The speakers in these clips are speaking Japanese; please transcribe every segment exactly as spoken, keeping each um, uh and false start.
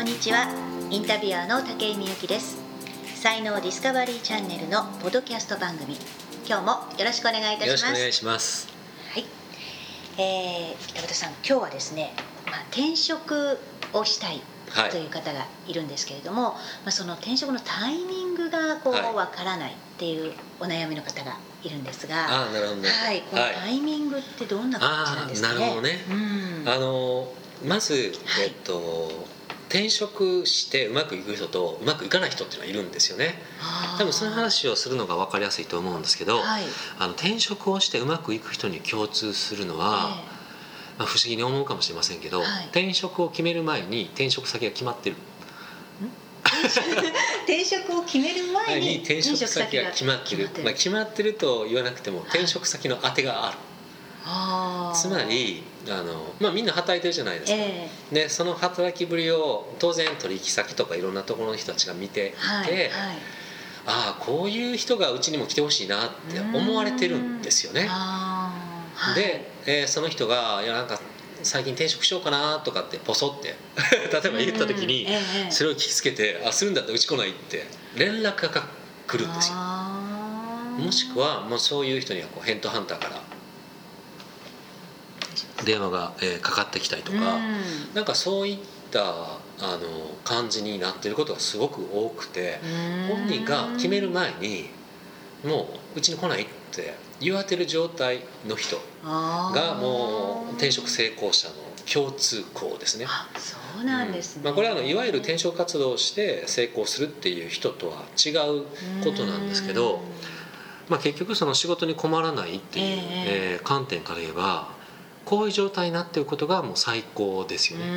にちは。インタビュアーの武井美由です。才能ディスカバリーチャンネルのポッドキャスト番組、今日もよろしくお願いいたします。 よろしくお願いします。 はい、えー、北畑さん、今日はですね、まあ、転職をしたいという方がいるんですけれども、はい、まあ、その転職のタイミングがこう、はい、分からないっていうお悩みの方がいるんですが、 あ、なるほどね、 はい、このタイミングってどんな感じなんですかね。 あ、なるほどね、うん、あのまず、えっと、はい、転職してうまくいく人とうまくいかない人っていうのはいるんですよね。多分その話をするのが分かりやすいと思うんですけど、はい、あの転職をしてうまくいく人に共通するのは、えーまあ、不思議に思うかもしれませんけど、はい、転職を決める前に転職先が決まってる。 転職を決める前に転職先が決まってる、まあ、決まってると言わなくても転職先の当てがある、はい、つまりあの、まあ、みんな働いてるじゃないですか、えー、でその働きぶりを当然取引先とかいろんなところの人たちが見ていて、はいはい、ああこういう人がうちにも来てほしいなって思われてるんですよね。はい、で、えー、その人がいやなんか最近転職しようかなとかってポソって例えば言った時に、ええ、それを聞きつけてあするんだったらうち来ないって連絡が来るんですよ。もしくはもうそういう人にはこうヘッドハンターから電話が、えー、かかってきたりとか、なんかそういったあの感じになっていることがすごく多くて、本人が決める前にもううちに来ないって言われてる状態の人がもう転職成功者の共通項ですね。 あ、そうなんですね。 うん、まあ、これはあのいわゆる転職活動をして成功するっていう人とは違うことなんですけど、まあ、結局その仕事に困らないっていう、えーえー、観点から言えばこういう状態になっていることがもう最高ですよね。うん、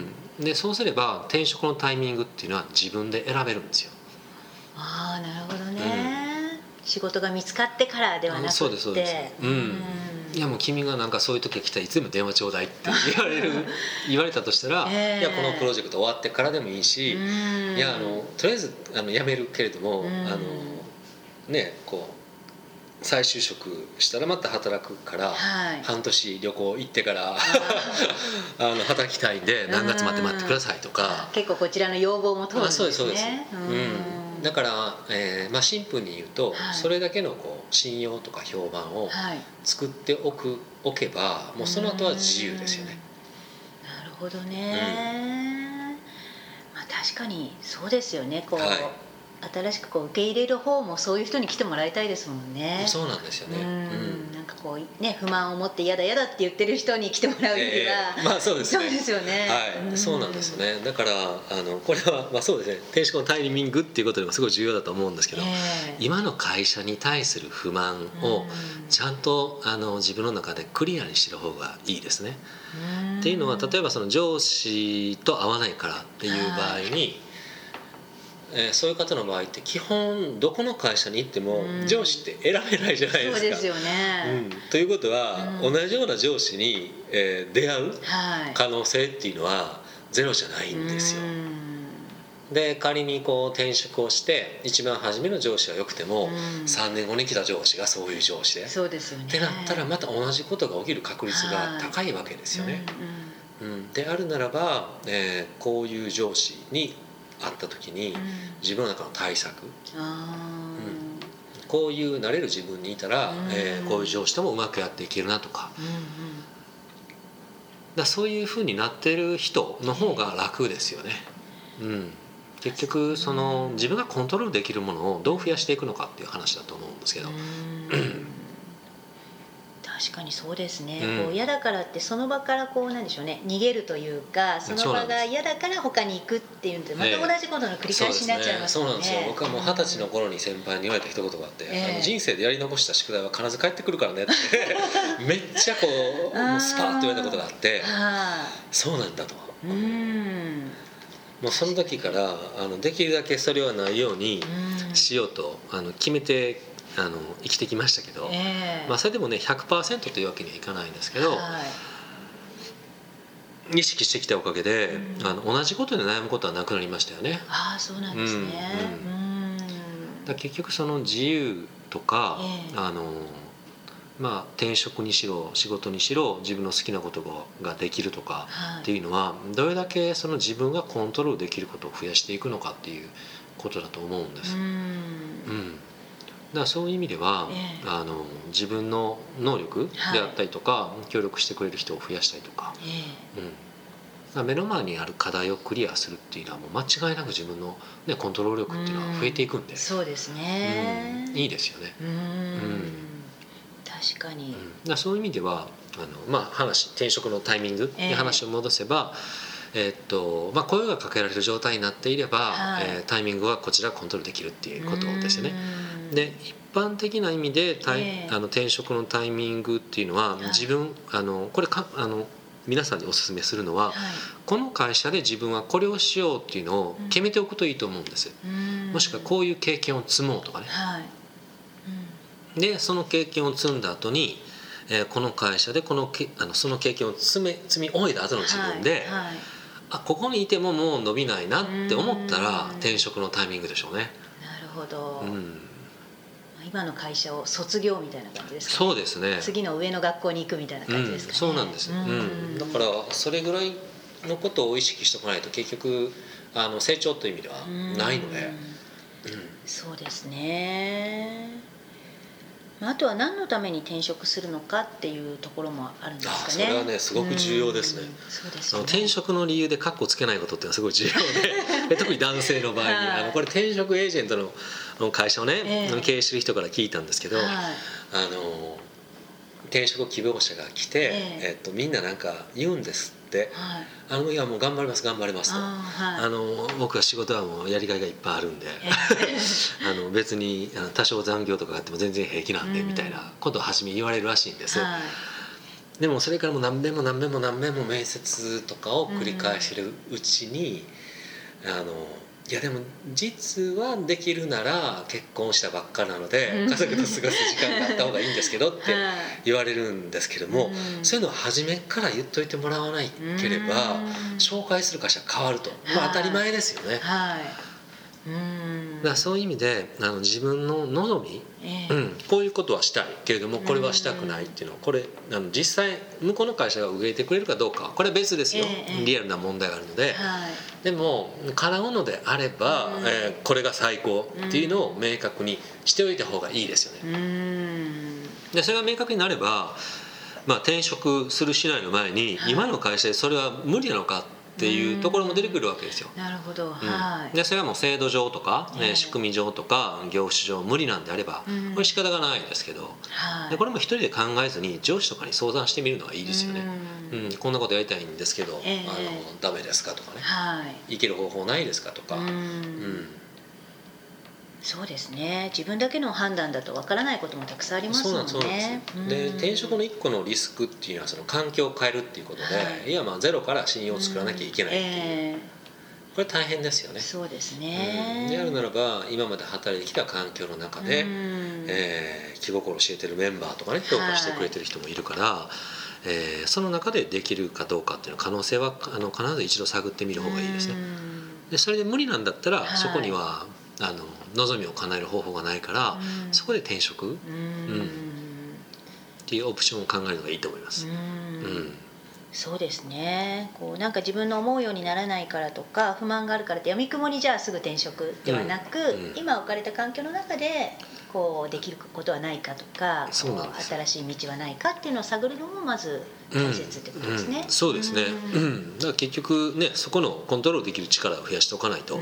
うん、でそうすれば転職のタイミングっていうのは自分で選べるんですよ。 ああ、なるほどね、うん、仕事が見つかってからではなくて、 そうですそうです、うん、いやもう君がなんかそういう時が来たらいつでも電話ちょうだいって言われる言われたとしたら、えー、いやこのプロジェクト終わってからでもいいし、いやあのとりあえずあの辞めるけれども、あのねこう再就職したらまた働くから、はい、半年旅行行ってからあの働きたいんで何月まで待ってくださいとか、 結構こちらの要望も通るんですね。 あ、そうですそうです、うん、だから、えーまあ、シンプルに言うと、はい、それだけのこう信用とか評判を作っておく、おけばもうその後は自由ですよね。 なるほどね、うん、まあ、確かにそうですよね。こう、はい、新しくこう受け入れる方もそういう人に来てもらいたいですもんね。 そうなんですよね。うん、 なんかこうね、不満を持って嫌だ嫌だって言ってる人に来てもらうよりは、 えー、まあそうですね。 そうですよね。 はい、そうなんですよね。だからあのこれはまあそうですね。転職のタイミングっていうことでもすごい重要だと思うんですけど、えー、今の会社に対する不満をちゃんとあの自分の中でクリアにしてる方がいいですね。っていうのは例えばその上司と合わないからっていう場合に。はい、えー、そういう方の場合って基本どこの会社に行っても上司って選べないじゃないですか。 そうですよね、 うん、ということは、うん、同じような上司に、えー、出会う可能性っていうのはゼロじゃないんですよ。で仮にこう転職をして一番初めの上司は良くても、うん、さんねんごに来た上司がそういう上司で、 そうですよね、 ってなったらまた同じことが起きる確率が高いわけですよね。うんうんうん、であるならば、えー、こういう上司に会った時に自分の中の対策、うん、こういうなれる自分にいたら、うん、えー、こういう上司ともうまくやっていけるなとか、うんうん、だそういうふうになってる人の方が楽ですよね。うん、結局その自分がコントロールできるものをどう増やしていくのかっていう話だと思うんですけど、 確かにそうですね、うん、こう嫌だからってその場からこうなんでしょうね、逃げるというかその場が嫌だから他に行くっていうのでまた同じことの繰り返しになっちゃいますよね。 そうなんですよ。僕はもう二十歳の頃に先輩に言われた一言があって、えー、あの人生でやり残した宿題は必ず帰ってくるからねってめっちゃこうもうスパーッと言われたことがあってそうなんだと、うん、もうその時からあのできるだけそれはないようにしようとあの決めてあの生きてきましたけど、えーまあ、それでもね ひゃくパーセント というわけにはいかないんですけど、はい、意識してきたおかげで、うん、あの同じことで悩むことはなくなりましたよね。 ああ、そうなんですね。うんうん、 だ結局その自由とか、えー、あのまあ、転職にしろ仕事にしろ自分の好きなことができるとかっていうのは、どれだけその自分がコントロールできることを増やしていくのかっていうことだと思うんです。うん、うん、だからそういう意味では、えー、あの自分の能力であったりとか、はい、協力してくれる人を増やしたりとか、えーうん目の前にある課題をクリアするっていうのはもう間違いなく自分の、ね、コントロール力っていうのは増えていくんで、 そうですね、 うん、いいですよね。うん、うん、 確かに、 うん、だそういう意味ではあの、まあ、話転職のタイミングに話を戻せば、えーえーっとまあ、声がかけられる状態になっていれば、はい、えー、タイミングはこちらコントロールできるっていうことですよね。で一般的な意味で、えー、あの転職のタイミングっていうのは、はい、自分あのこれかあの皆さんにお勧めするのは、はい、この会社で自分はこれをしようっていうのを決めておくといいと思うんです、うん、もしくはこういう経験を積もうとかね、はい、うん、でその経験を積んだ後に、えー、この会社でこのけあのその経験を積め積み終えた後の自分で、はいはい、あここにいてももう伸びないなって思ったら転職のタイミングでしょうね。 なるほど、うん、今の会社を卒業みたいな感じですかね。 そうですね。 次の上の学校に行くみたいな感じですかね。 うん、そうなんです、うん、だからそれぐらいのことを意識しておかないと結局あの成長という意味ではないので、うん、 そうですね。あとは何のために転職するのかっていうところもあるんですかね。あ、 それはねすごく重要ですね。 そうですよね。 転職の理由でカッコつけないことっていうのはすごい重要で特に男性の場合に、はい、あのこれ転職エージェントの会社をね、えー、経営してる人から聞いたんですけど、はい、あの転職希望者が来て、えーえっと、みんななんか言うんですって、はい、あのいやもう頑張ります頑張りますと、あ、はい、あの僕は仕事はもうやりがいがいっぱいあるんで、えー、あの別に多少残業とかあっても全然平気なんで、うん、みたいなことを初め言われるらしいんです、はい、でもそれからも何遍も何遍も何遍も面接とかを繰り返してるうちに、うん、あのいやでも実はできるなら結婚したばっかなので家族と過ごす時間があった方がいいんですけどって言われるんですけども、そういうのを初めから言っといてもらわないければ紹介する会社変わると、まあ、当たり前ですよね。はい、うん、だからそういう意味であの自分の望み、えーうん、こういうことはしたいけれどもこれはしたくないっていうのはこれあの実際向こうの会社が受け入れてくれるかどうかこれは別ですよ、えー、リアルな問題があるので、はい、でも叶うのであれば、うん、えー、これが最高っていうのを明確にしておいた方がいいですよね。うん、でそれが明確になれば、まあ、転職するしないの前に、はい、今の会社でそれは無理なのかっていうところも出てくるわけですよ。なるほど、はい、うん、でそれはもう制度上とか、えー、仕組み上とか業種上無理なんであればこれ仕方がないですけど、はい、でこれも一人で考えずに上司とかに相談してみるのがいいですよね。うん、うん、こんなことやりたいんですけど、えー、あのダメですかとかね、はい、いける方法ないですかとか、うん、うん、 そうですね。自分だけの判断だとわからないこともたくさんありますもんね。そうなんです。 で、転職の一個のリスクっていうのはその環境を変えるっていうことで、はい、いやまあゼロから信用を作らなきゃいけないっていう、えー、これ大変ですよね。 そうですね。 うん、であるならば今まで働いてきた環境の中で、えー、気心教えてるメンバーとかね評価してくれてる人もいるから、はい、えー、その中でできるかどうかっていうの可能性はあの必ず一度探ってみる方がいいですね。でそれで無理なんだったら、はい、そこにはあの望みを叶える方法がないから、うん、そこで転職、うんうん、っていうオプションを考えるのがいいと思います。うん、うん、 そうですね。こうなんか自分の思うようにならないからとか不満があるからってやみくもにじゃあすぐ転職ではなく、うんうん、今置かれた環境の中でこうできることはないかとかこう新しい道はないかっていうのを探るのもまず大切ってことですね。 うんうん、そうですね、うん、だから結局ねそこのコントロールできる力を増やしておかないと、うん、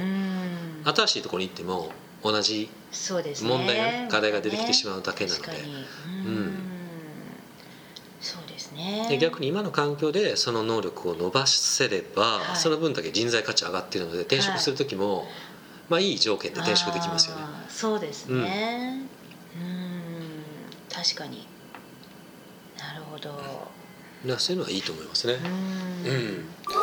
新しいところに行っても同じ問題が、ね、課題が出てきてしまうだけなので、うん、 そうですね。 で逆に今の環境でその能力を伸ばせれば、はい、その分だけ人材価値上がっているので転職する時も、はい、まあいい条件で転職できますよね。 そうですね、うん、うん確かになるほど。 そういうのはいいと思いますね。うん、うん、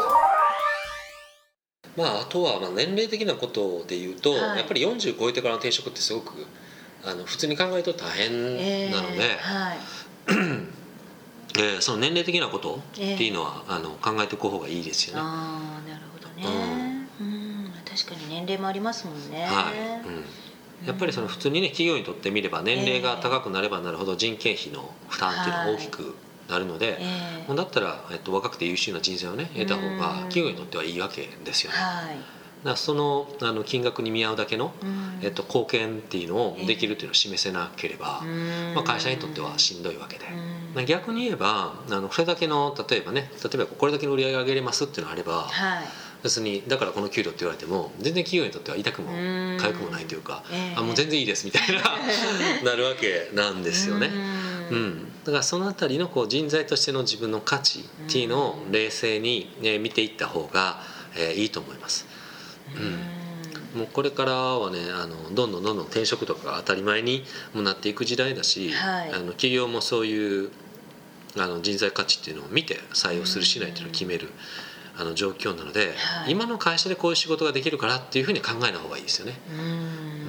まあ、あとはまあ年齢的なことでいうと、はい、やっぱりよんじゅう超えてからの転職ってすごくあの普通に考えると大変なので、えーはいえー、その年齢的なことっていうのは、えー、あの考えておく方がいいですよね。 ああなるほどね、うん、うん、確かに年齢もありますもんね。はい、うん、 やっぱりその普通にね企業にとってみれば年齢が高くなればなるほど人件費の負担っていうのが大きくなるので、えー、だったら、えっと、若くて優秀な人材をね得た方が企業にとってはいいわけですよね。はい、だからその、あの金額に見合うだけの、えっと、貢献っていうのをできるっていうのを示せなければ、えーまあ、会社にとってはしんどいわけで、まあ、逆に言えばあのそれだけの例えばね例えばこれだけの売り上げ上げれますっていうのがあれば、はい、別にだからこの給料って言われても全然企業にとっては痛くも痒くもないというか、えー、あもう全然いいですみたいななるわけなんですよね。うん、だからそのあたりのこう人材としての自分の価値っていうのを冷静に、ね、見ていった方が、えー、いいと思います。うん、もうこれからはねあのどんどんどんどん転職とかが当たり前にもなっていく時代だし、はい、あの企業もそういうあの人材価値っていうのを見て採用するしないっていうのを決めるあの状況なので、はい、今の会社でこういう仕事ができるからっていうふうに考えない方がいいですよね。うん、うん、 な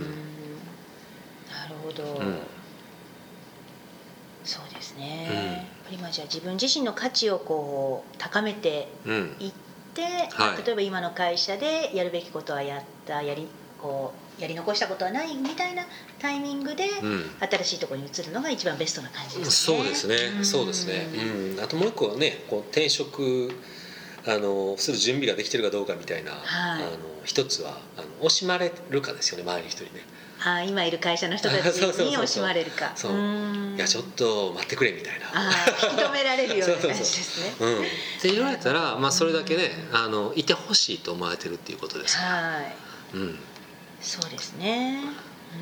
るほど、うん、そうですね、うん、やっぱり今じゃあ自分自身の価値をこう高めていって、うんはい、例えば今の会社でやるべきことはやったやりこうやり残したことはないみたいなタイミングで、うん、新しいところに移るのが一番ベストな感じですね。 そうですね、うん、そうですね、うん、あともう一個はねこう転職あのする準備ができてるかどうかみたいな、はい、あの一つはあの惜しまれるかですよね周りの人にね。 あ今いる会社の人たちに惜しまれるかそういやちょっと待ってくれみたいなあ引き止められるような感じですね。 そうそうそう、うん、って言われたら、まあ、それだけねあのいてほしいと思われてるっていうことですから、はい、うん、 そうですね。うん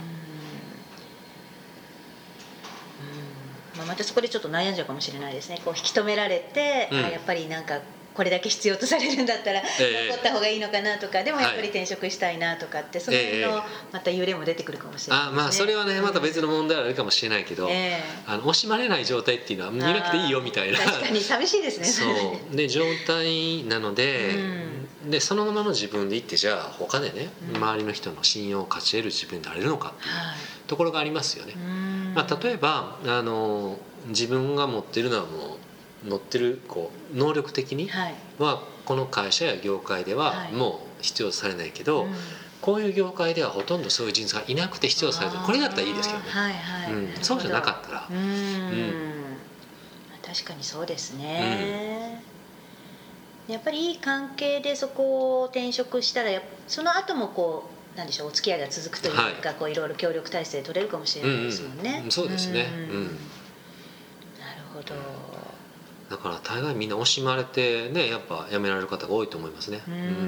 まあ、またそこでちょっと悩んじゃうかもしれないですね。こう引き止められて、うん、あやっぱりなんかこれだけ必要とされるんだったら残った方がいいのかなとか、えー、でもやっぱり転職したいなとかって、はい、その辺のまた揺れも出てくるかもしれないですね。 あまあそれはねまた別の問題はあるかもしれないけど、えー、あの惜しまれない状態っていうのは見なくていいよみたいな確かに寂しいですねそうで状態なので、うん、でそのままの自分でいってじゃあ他でね、うん、周りの人の信用を勝ち得る自分になれるのかっていうところがありますよね。まあ、例えばあの自分が持ってるのはもう持ってるこう能力的にはこの会社や業界ではもう必要とされないけど、はいうん、こういう業界ではほとんどそういう人材がいなくて必要とされてるこれだったらいいですけどね、はいはいうん、そうじゃなかったらうん、うん、 確かにそうですね、うん、やっぱりいい関係でそこを転職したらその後もこうなんでしょうお付き合いが続くというか、はい、こういろいろ協力体制取れるかもしれないですもんね、 うんうん、そうですね、うん、なるほど。 だから大概みんな惜しまれてねやっぱ辞められる方が多いと思いますね、うん、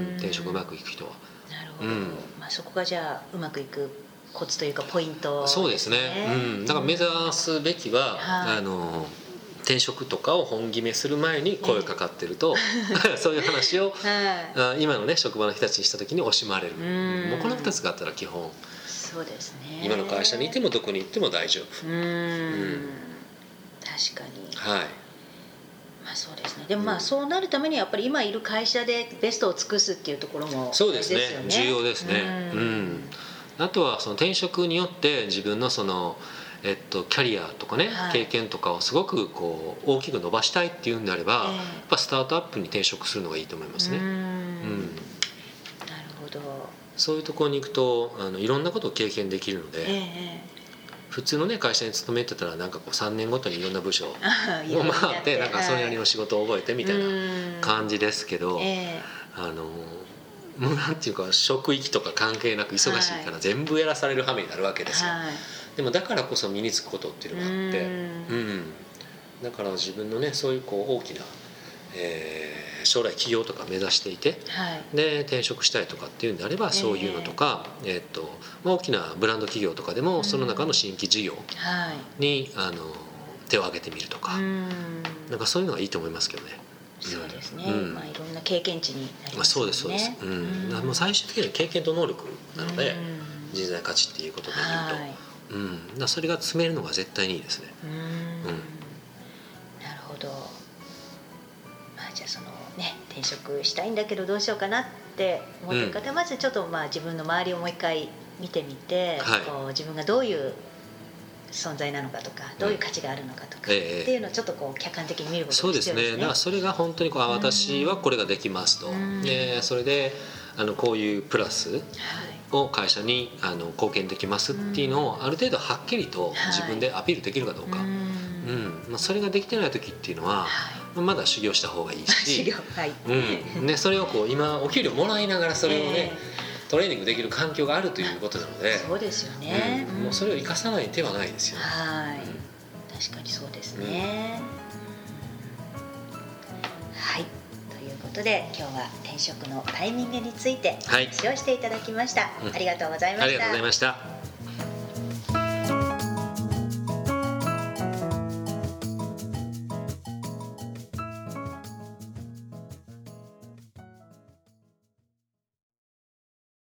転職うまくいく人は。 なるほど、うんまあ、そこがじゃあうまくいくコツというかポイントですね。 そうですね、うん、だから目指すべきは、うん、あの転職とかを本決めする前に声かかってると、えー、そういう話を、はい、今のね職場の人たちにした時に惜しまれる、うん、もうこのふたつがあったら基本そうですね今の会社にいてもどこに行っても大丈夫。うん、うん、 確かにはいまあ、そうですね。でもまあそうなるためにはやっぱり今いる会社でベストを尽くすっていうところもそうですね。重要ですね。うん。うん、あとはその転職によって自分のそのえっとキャリアとかね、はい、経験とかをすごくこう大きく伸ばしたいっていうんであれば、えー、やっぱスタートアップに転職するのがいいと思いますね。うん。うん、なるほど。 そういうところに行くとあのいろんなことを経験できるので。えー普通のね会社に勤めてたらなんかこうさんねんごとにいろんな部署を回ってなんかそれなりの仕事を覚えてみたいな感じですけど、あのもうなんていうか職域とか関係なく忙しいから全部やらされる羽目になるわけですよ。でもだからこそ身につくことっていうのがあって、うん、だから自分のねそういうこう大きな、えー、将来起業とか目指していて、はい、で転職したいとかっていうんであればそういうのとか、えー、えーと大きなブランド企業とかでもその中の新規事業に、はい、あの手を挙げてみるとか、なんかそういうのがいいと思いますけどね。 そうですね、うんまあ、いろんな経験値になりますよね。 そうですそうです、うん、もう最終的には経験と能力なので人材価値っていうことで言うと、はいうん、だそれが詰めるのが絶対にいいですね。うん、うん、 なるほど。まあ、じゃあそのね転職したいんだけどどうしようかなって思ってる方は、うん、まずちょっとまあ自分の周りをもう一回見てみて、はい、こう自分がどういう存在なのかとかどういう価値があるのかとか、うん、っていうのをちょっとこう客観的に見ることが必要ですね。 そうですね。だからそれが本当にこうあ私はこれができますと、うん、でそれであのこういうプラスを会社にあの貢献できますっていうのをある程度はっきりと自分でアピールできるかどうか、はい、うんまあ、それができてない時っていうのは、はい、まだ修行した方がいいし、 修行、はい、 うんね、それをこう今お給料もらいながらそれをね、えー、トレーニングできる環境があるということなので、 そうですよね、 うん、もうそれを生かさない手はないですよね。 はい、確かにそうですね、うん、はい、ということで今日は転職のタイミングについて話をしていただきました、はい、ありがとうございました。 ありがとうございました。